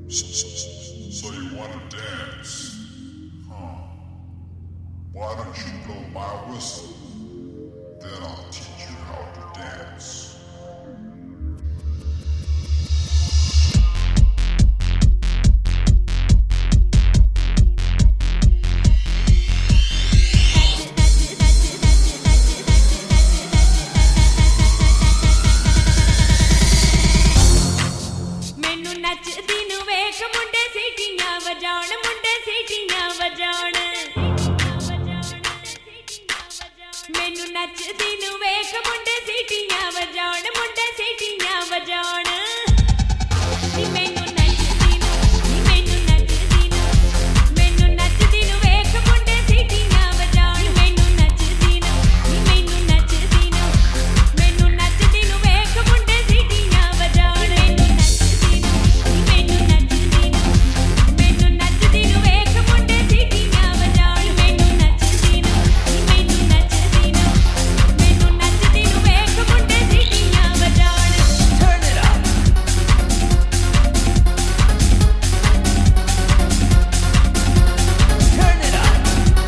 So you wanna dance? Huh? Why don't you blow my whistle? Then I'll teach you how to dance. ਮੈਨੂੰ ਨੱਚਦੀ ਨੂੰ ਵੇਖ ਮੁੰਡੇ ਸੀਟੀਆਂ ਵਜਾਉਣ ਮੁੰਡੇ ਸੀਟੀਆਂ ਵਜਾਉਣ ਨੀ ਮੈਨੂੰ ਨੱਚਦੀ ਨੂੰ ਵੇਖ ਮੁੰਡੇ ਸੀਟੀਆਂ ਵਜਾਉਣ ਮੈਨੂੰ ਨੱਚਦੀ ਨੂੰ ਵੇਖ ਮੁੰਡੇ ਸੀਟੀਆਂ ਵਜਾਉਣ ਮੈਨੂੰ ਨੱਚਦੀ ਨੂੰ ਵੇਖ ਮੁੰਡੇ ਸੀਟੀਆਂ ਵਜਾਉਣ ਮੈਨੂੰ ਨੱਚਦੀ ਨੂੰ ਵੇਖ ਮੁੰਡੇ ਸੀਟੀਆਂ ਵਜਾਉਣ Turn it up. Turn it up.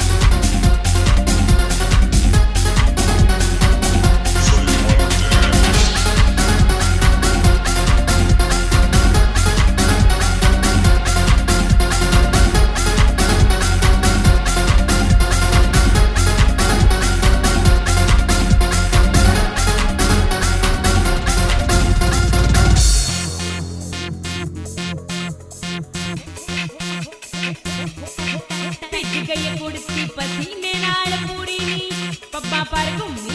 So you wanna dance? ਭਿੱਜ ਗਈ ਕੁੜਤੀ ਪਸੀਨੇ ਨਾਲ ਪੂਰੀ ਨੀ ਪੱਬਾਂ ਪਰ ਘੁੰਮ